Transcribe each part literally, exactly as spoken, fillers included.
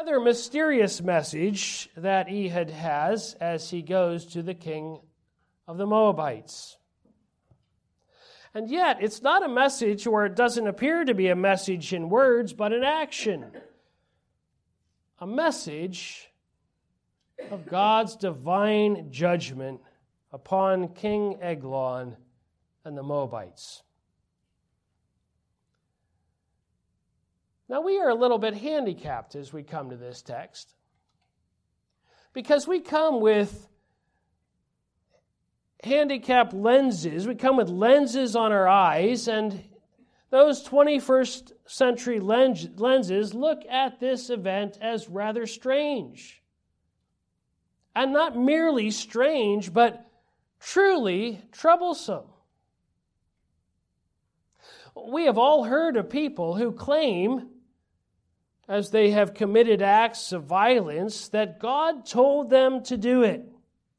rather mysterious message that Ehud has as he goes to the king of the Moabites. And yet, it's not a message where it doesn't appear to be a message in words, but in action. A message of God's divine judgment upon King Eglon and the Moabites. Now, we are a little bit handicapped as we come to this text, because we come with handicapped lenses. We come with lenses on our eyes, and those twenty-first century lens- lenses look at this event as rather strange. And not merely strange, but truly troublesome. We have all heard of people who claim, as they have committed acts of violence, that God told them to do it.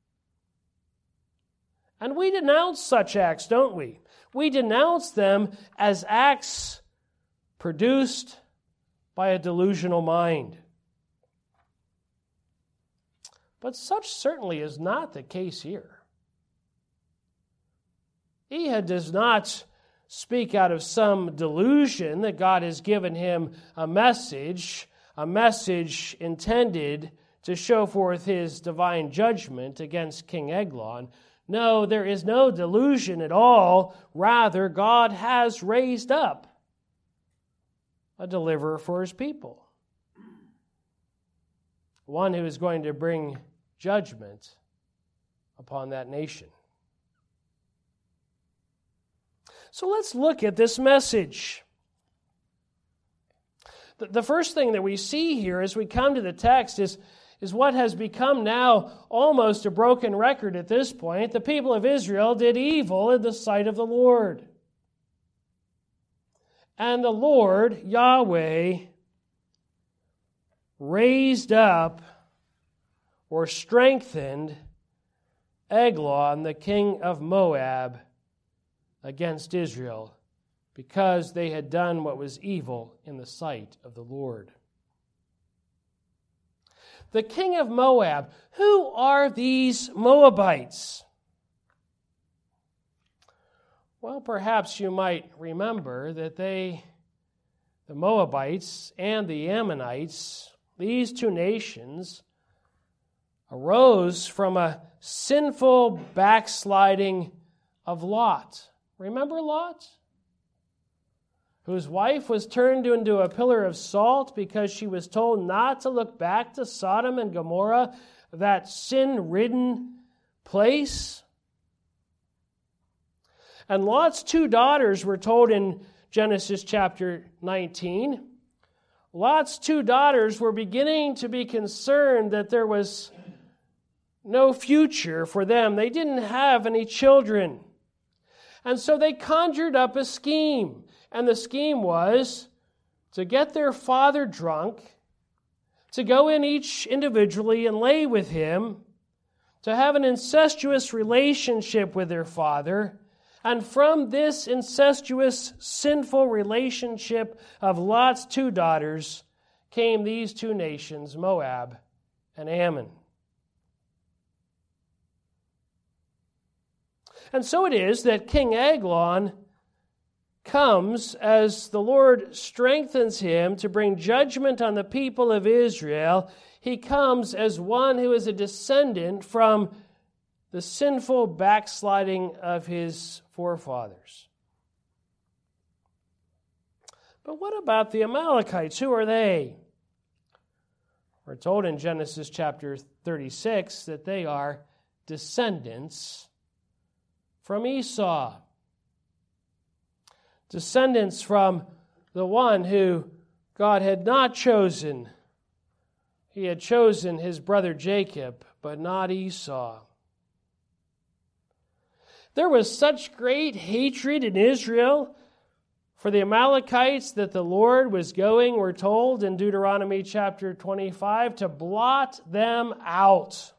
And we denounce such acts, don't we? We denounce them as acts produced by a delusional mind. But such certainly is not the case here. Ehud does not speak out of some delusion that God has given him a message, a message intended to show forth his divine judgment against King Eglon. No, there is no delusion at all. Rather, God has raised up a deliverer for his people. One who is going to bring judgment upon that nation. So let's look at this message. The first thing that we see here as we come to the text is, is what has become now almost a broken record at this point. The people of Israel did evil in the sight of the Lord. And the Lord, Yahweh, raised up or strengthened Eglon, the king of Moab, against Israel, because they had done what was evil in the sight of the Lord. The king of Moab. Who are these Moabites? Well, perhaps you might remember that they, the Moabites and the Ammonites, these two nations, arose from a sinful backsliding of Lot. Remember Lot? Whose wife was turned into a pillar of salt because she was told not to look back to Sodom and Gomorrah, that sin-ridden place. And Lot's two daughters were told in Genesis chapter nineteen. Lot's two daughters were beginning to be concerned that there was no future for them. They didn't have any children. And so they conjured up a scheme. And the scheme was to get their father drunk, to go in each individually and lay with him, to have an incestuous relationship with their father. And from this incestuous, sinful relationship of Lot's two daughters came these two nations, Moab and Ammon. And so it is that King Eglon comes as the Lord strengthens him to bring judgment on the people of Israel. He comes as one who is a descendant from the sinful backsliding of his forefathers. But what about the Amalekites? Who are they? We're told in Genesis chapter thirty-six that they are descendants from Esau. Descendants from the one who God had not chosen. He had chosen his brother Jacob, but not Esau. There was such great hatred in Israel for the Amalekites that the Lord was going, we're told in Deuteronomy chapter twenty-five, to blot them out.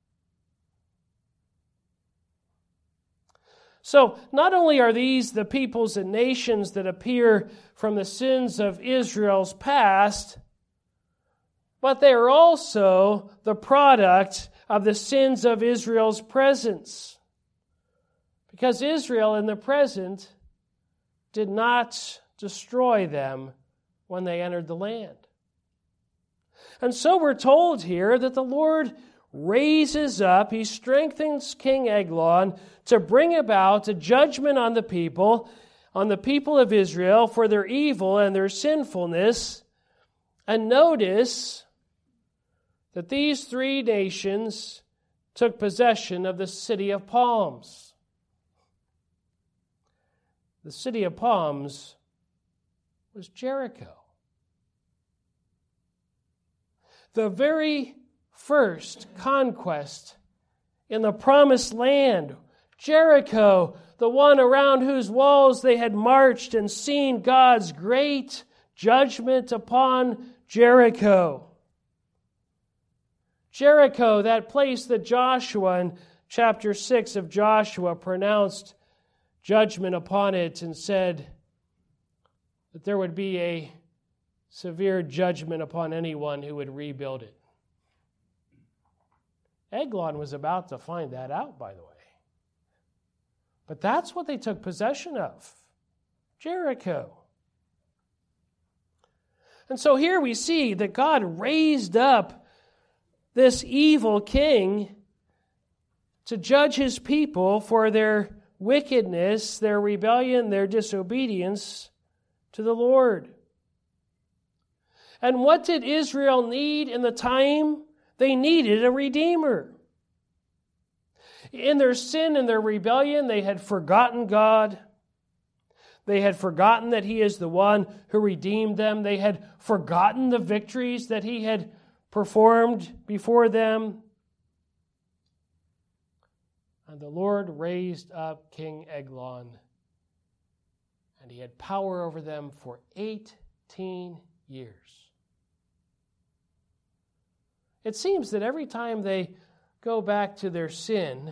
So, not only are these the peoples and nations that appear from the sins of Israel's past, but they are also the product of the sins of Israel's presence. Because Israel in the present did not destroy them when they entered the land. And so we're told here that the Lord raises up, He strengthens King Eglon to bring about a judgment on the people, on the people of Israel for their evil and their sinfulness. And notice that these three nations took possession of the city of palms. The city of palms was Jericho. The very first conquest in the promised land, Jericho, the one around whose walls they had marched and seen God's great judgment upon Jericho. Jericho, that place that Joshua in chapter six of Joshua pronounced judgment upon it and said that there would be a severe judgment upon anyone who would rebuild it. Eglon was about to find that out, by the way. But that's what they took possession of, Jericho. And so here we see that God raised up this evil king to judge his people for their wickedness, their rebellion, their disobedience to the Lord. And what did Israel need in the time? They needed a redeemer. In their sin and their rebellion, they had forgotten God. They had forgotten that He is the one who redeemed them. They had forgotten the victories that He had performed before them. And the Lord raised up King Eglon, and he had power over them for eighteen years. It seems that every time they go back to their sin,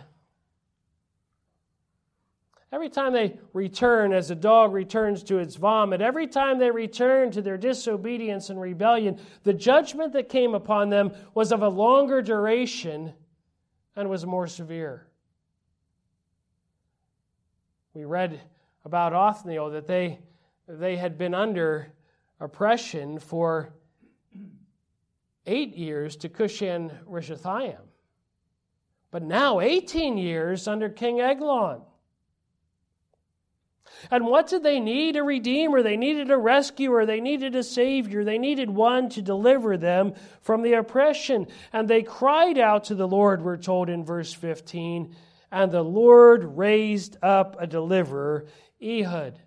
every time they return as a dog returns to its vomit, every time they return to their disobedience and rebellion, the judgment that came upon them was of a longer duration and was more severe. We read about Othniel that they, they had been under oppression for eight years to Cushan Rishathaim, but now eighteen years under King Eglon. And what did they need? A redeemer. They needed a rescuer. They needed a savior. They needed one to deliver them from the oppression. And they cried out to the Lord, we're told in verse fifteen, and the Lord raised up a deliverer, Ehud.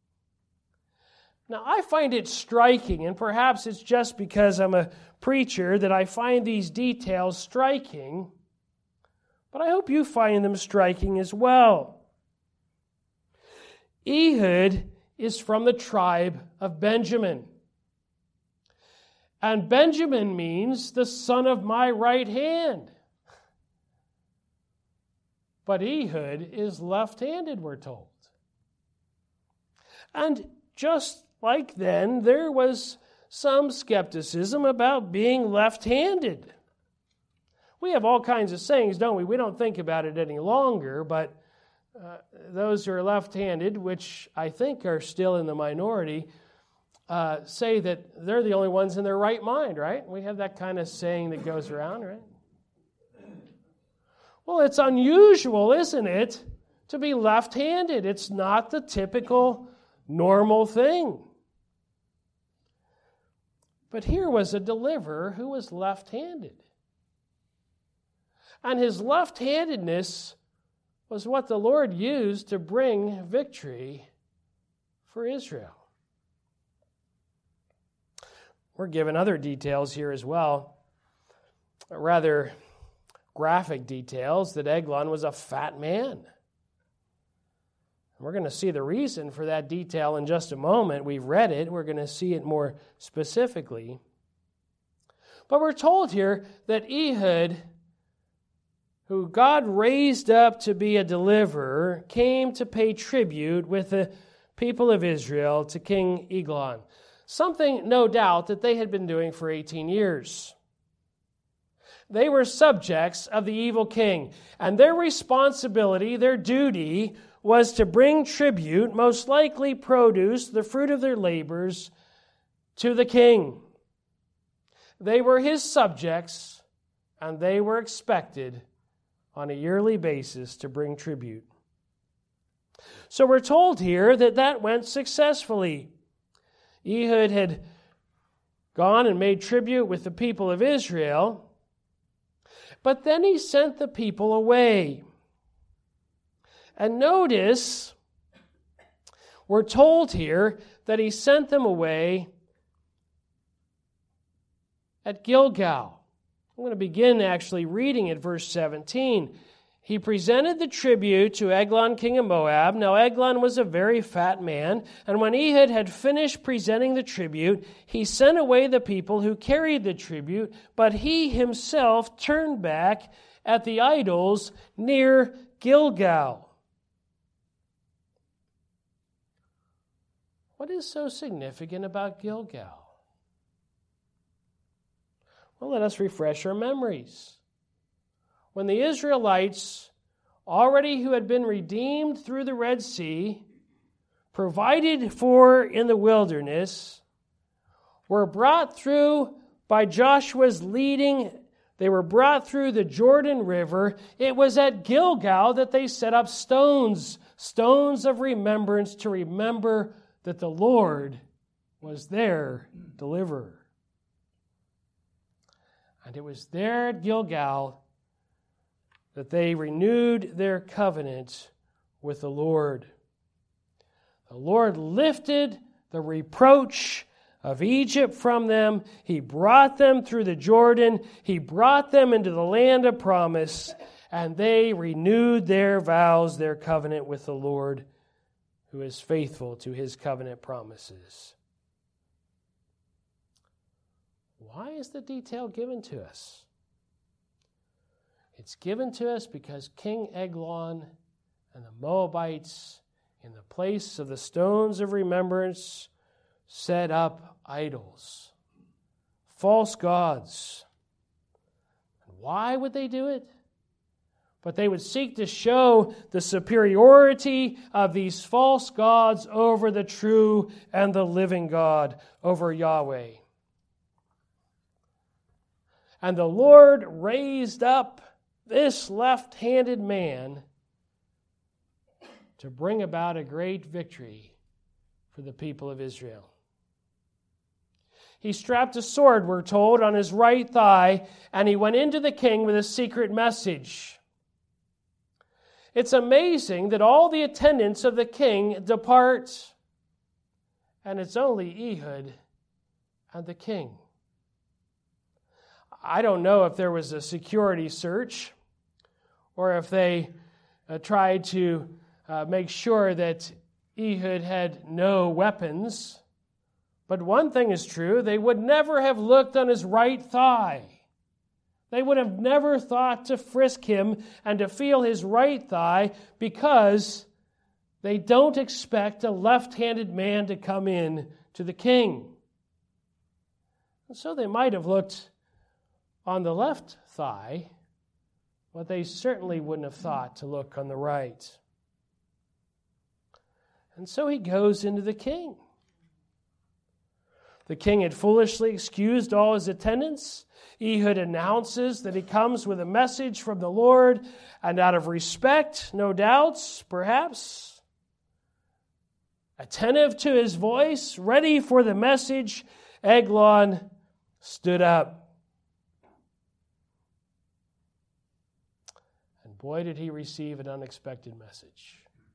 Now, I find it striking, and perhaps it's just because I'm a preacher that I find these details striking, but I hope you find them striking as well. Ehud is from the tribe of Benjamin. And Benjamin means the son of my right hand. But Ehud is left-handed, we're told. And just like then, there was some skepticism about being left-handed. We have all kinds of sayings, don't we? We don't think about it any longer, but uh, those who are left-handed, which I think are still in the minority, uh, say that they're the only ones in their right mind, right? We have that kind of saying that goes around, right? Well, it's unusual, isn't it, to be left-handed. It's not the typical, normal thing. But here was a deliverer who was left-handed. And his left-handedness was what the Lord used to bring victory for Israel. We're given other details here as well, rather graphic details, that Eglon was a fat man. We're going to see the reason for that detail in just a moment. We've read it. We're going to see it more specifically. But we're told here that Ehud, who God raised up to be a deliverer, came to pay tribute with the people of Israel to King Eglon. something, no doubt, that they had been doing for eighteen years. They were subjects of the evil king, and their responsibility, their duty, was to bring tribute, most likely produce, the fruit of their labors, to the king. They were his subjects, and they were expected on a yearly basis to bring tribute. So we're told here that that went successfully. Ehud had gone and made tribute with the people of Israel, but then he sent the people away. And notice, we're told here that he sent them away at Gilgal. I'm going to begin actually reading at verse seventeen. He presented the tribute to Eglon, king of Moab. Now Eglon was a very fat man, and when Ehud had finished presenting the tribute, he sent away the people who carried the tribute, but he himself turned back at the idols near Gilgal. What is so significant about Gilgal? Well, let us refresh our memories. When the Israelites, already who had been redeemed through the Red Sea, provided for in the wilderness, were brought through by Joshua's leading, they were brought through the Jordan River. It was at Gilgal that they set up stones, stones of remembrance to remember that the Lord was their deliverer. And it was there at Gilgal that they renewed their covenant with the Lord. The Lord lifted the reproach of Egypt from them. He brought them through the Jordan. He brought them into the land of promise, and they renewed their vows, their covenant with the Lord, who is faithful to his covenant promises. Why is the detail given to us? It's given to us because King Eglon and the Moabites, in the place of the stones of remembrance, set up idols, false gods. And why would they do it? But they would seek to show the superiority of these false gods over the true and the living God, over Yahweh. And the Lord raised up this left-handed man to bring about a great victory for the people of Israel. He strapped a sword, we're told, on his right thigh, and he went into the king with a secret message. It's amazing that all the attendants of the king depart, and it's only Ehud and the king. I don't know if there was a security search or if they uh, tried to uh, make sure that Ehud had no weapons. But one thing is true, they would never have looked on his right thigh. They would have never thought to frisk him and to feel his right thigh because they don't expect a left-handed man to come in to the king. And so they might have looked on the left thigh, but they certainly wouldn't have thought to look on the right. And so he goes into the king. The king had foolishly excused all his attendants. Ehud announces that he comes with a message from the Lord, and out of respect, no doubts, perhaps, attentive to his voice, ready for the message, Eglon stood up. And boy, did he receive an unexpected message.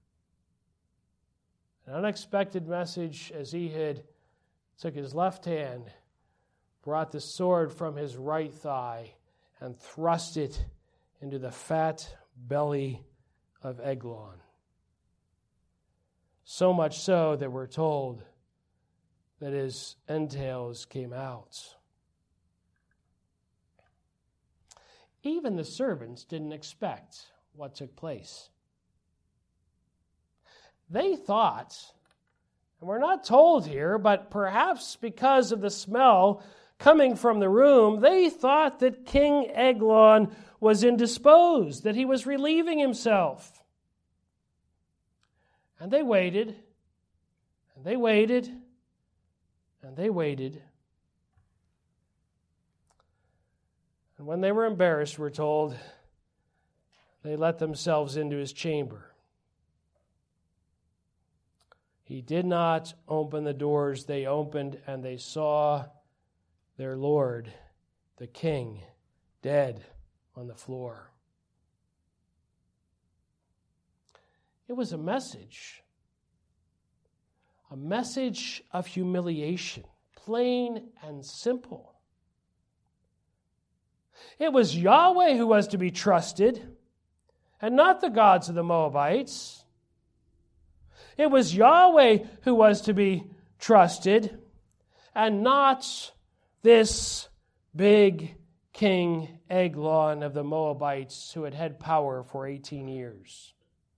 An unexpected message as Ehud took his left hand, brought the sword from his right thigh, and thrust it into the fat belly of Eglon. So much so that we're told that his entrails came out. Even the servants didn't expect what took place. They thought And we're not told here, but perhaps because of the smell coming from the room, they thought that King Eglon was indisposed, that he was relieving himself. And they waited, and they waited, and they waited. And when they were embarrassed, we're told, they let themselves into his chamber. He did not open the doors. They opened, and they saw their Lord, the King, dead on the floor. It was a message, a message of humiliation, plain and simple. It was Yahweh who was to be trusted, and not the gods of the Moabites. It was Yahweh who was to be trusted, and not this big King Eglon of the Moabites who had had power for eighteen years.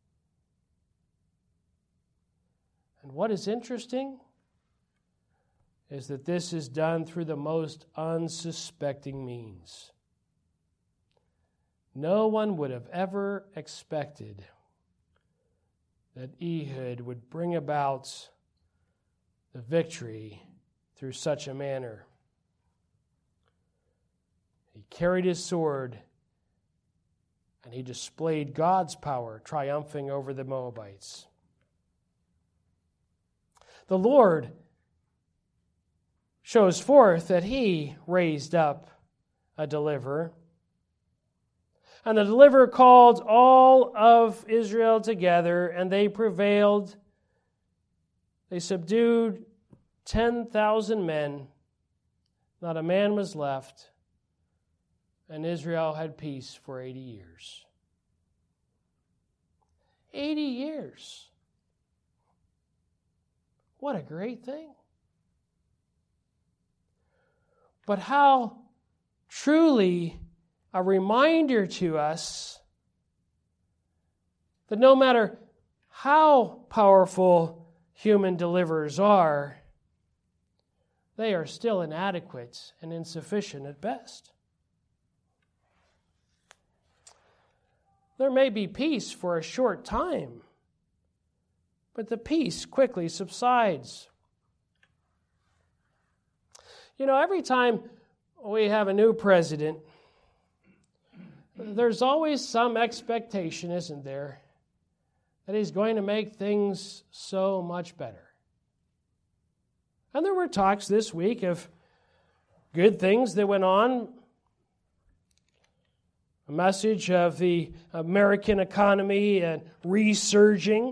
And what is interesting is that this is done through the most unsuspecting means. No one would have ever expected that Ehud would bring about the victory through such a manner. He carried his sword and he displayed God's power, triumphing over the Moabites. The Lord shows forth that he raised up a deliverer. And the deliverer called all of Israel together, and they prevailed. They subdued ten thousand men. Not a man was left. And Israel had peace for eighty years. eighty years. What a great thing. But how truly a reminder to us that no matter how powerful human deliverers are, they are still inadequate and insufficient at best. There may be peace for a short time, but the peace quickly subsides. You know, every time we have a new president, there's always some expectation, isn't there, that he's going to make things so much better. And there were talks this week of good things that went on. A message of the American economy and resurging.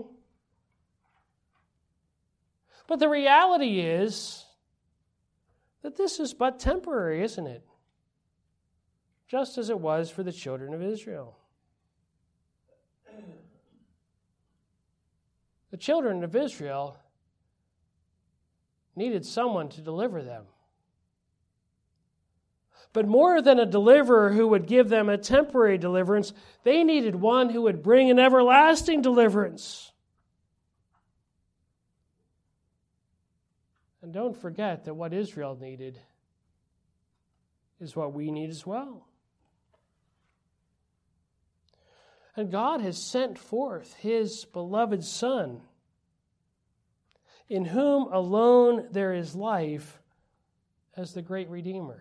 But the reality is that this is but temporary, isn't it? Just as it was for the children of Israel. The children of Israel needed someone to deliver them. But more than a deliverer who would give them a temporary deliverance, they needed one who would bring an everlasting deliverance. And don't forget that what Israel needed is what we need as well. And God has sent forth His beloved Son, in whom alone there is life, as the great Redeemer.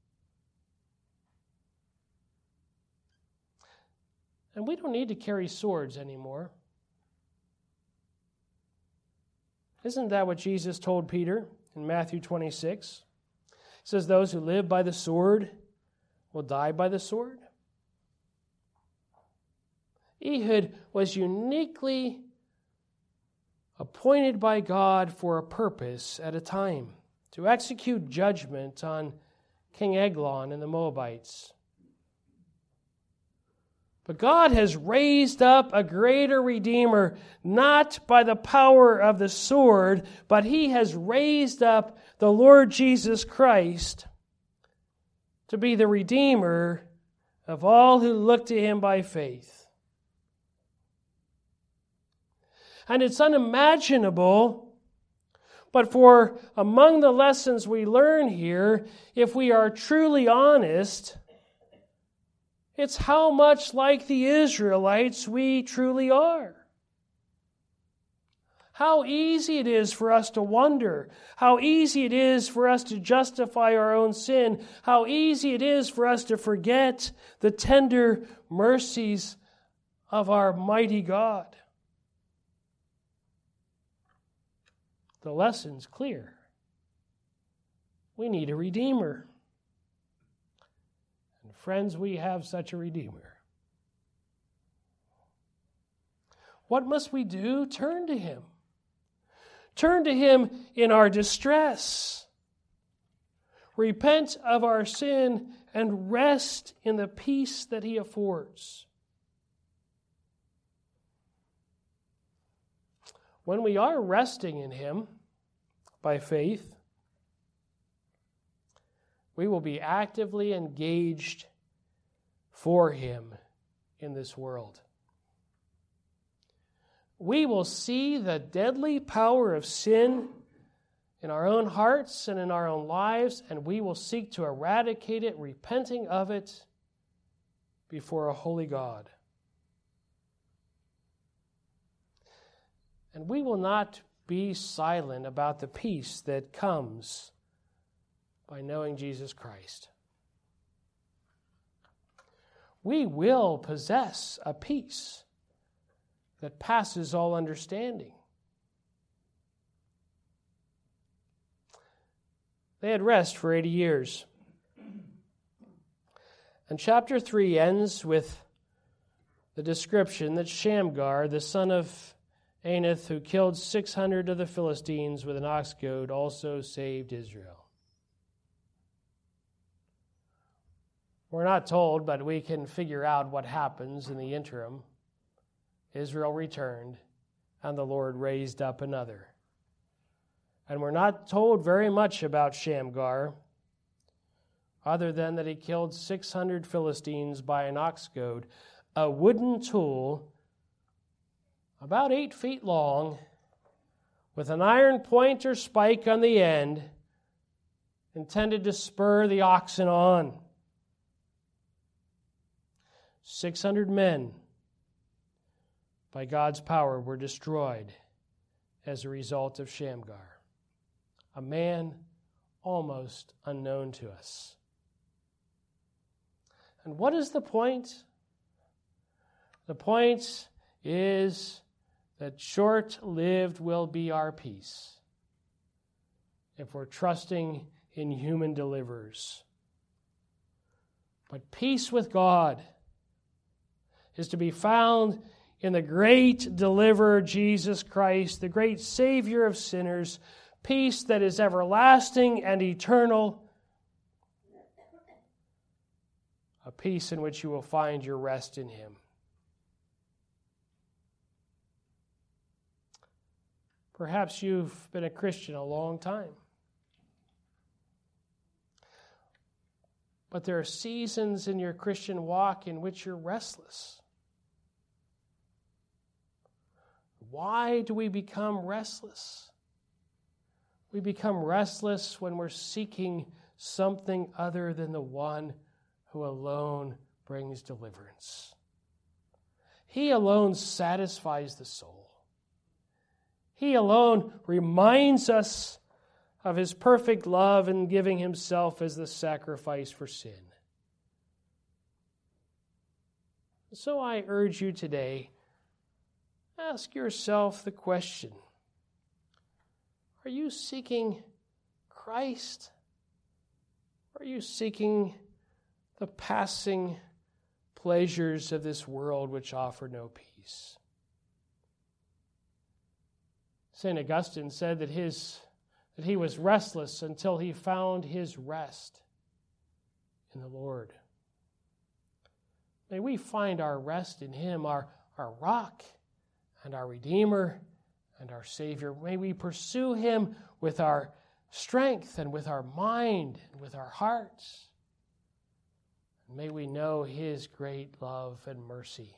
And we don't need to carry swords anymore. Isn't that what Jesus told Peter in Matthew twenty-six? He says, those who live by the sword will die by the sword. Ehud was uniquely appointed by God for a purpose at a time, to execute judgment on King Eglon and the Moabites. But God has raised up a greater Redeemer, not by the power of the sword, but He has raised up the Lord Jesus Christ to be the Redeemer of all who look to Him by faith. And it's unimaginable But for among the lessons we learn here, if we are truly honest, it's how much like the Israelites we truly are. How easy it is for us to wonder. How easy it is for us to justify our own sin. How easy it is for us to forget the tender mercies of our mighty God. The lesson's clear. We need a Redeemer. And friends, we have such a Redeemer. What must we do? Turn to Him. Turn to Him in our distress. Repent of our sin and rest in the peace that He affords. When we are resting in Him by faith, we will be actively engaged for Him in this world. We will see the deadly power of sin in our own hearts and in our own lives, and we will seek to eradicate it, repenting of it before a holy God. And we will not be silent about the peace that comes by knowing Jesus Christ. We will possess a peace that passes all understanding. They had rest for eighty years. And chapter three ends with the description that Shamgar, the son of Anath, who killed six hundred of the Philistines with an ox goad, also saved Israel. We're not told, but we can figure out what happens in the interim. Israel returned, and the Lord raised up another. And we're not told very much about Shamgar, other than that he killed six hundred Philistines by an ox goad, a wooden tool about eight feet long, with an iron point or spike on the end, intended to spur the oxen on. six hundred men, by God's power, were destroyed as a result of Shamgar, a man almost unknown to us. And what is the point? The point is that short-lived will be our peace if we're trusting in human deliverers. But peace with God is to be found in the great deliverer, Jesus Christ, the great Savior of sinners, peace that is everlasting and eternal, a peace in which you will find your rest in Him. Perhaps you've been a Christian a long time, but there are seasons in your Christian walk in which you're restless. Why do we become restless? We become restless when we're seeking something other than the one who alone brings deliverance. He alone satisfies the soul. He alone reminds us of His perfect love in giving Himself as the sacrifice for sin. So I urge you today, ask yourself the question, are you seeking Christ? Or are you seeking the passing pleasures of this world which offer no peace? Saint Augustine said that his that he was restless until he found his rest in the Lord. May we find our rest in Him, our, our rock and our Redeemer and our Savior. May we pursue Him with our strength and with our mind and with our hearts. And may we know His great love and mercy,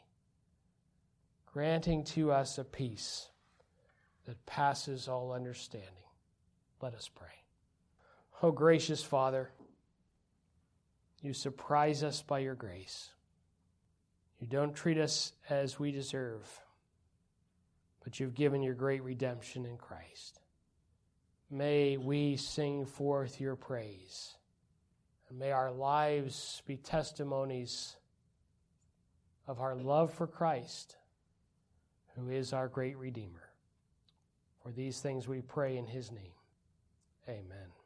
granting to us a peace that passes all understanding. Let us pray. Oh, gracious Father, you surprise us by your grace. You don't treat us as we deserve, but you've given your great redemption in Christ. May we sing forth your praise, and may our lives be testimonies of our love for Christ, who is our great Redeemer. For these things we pray in his name. Amen.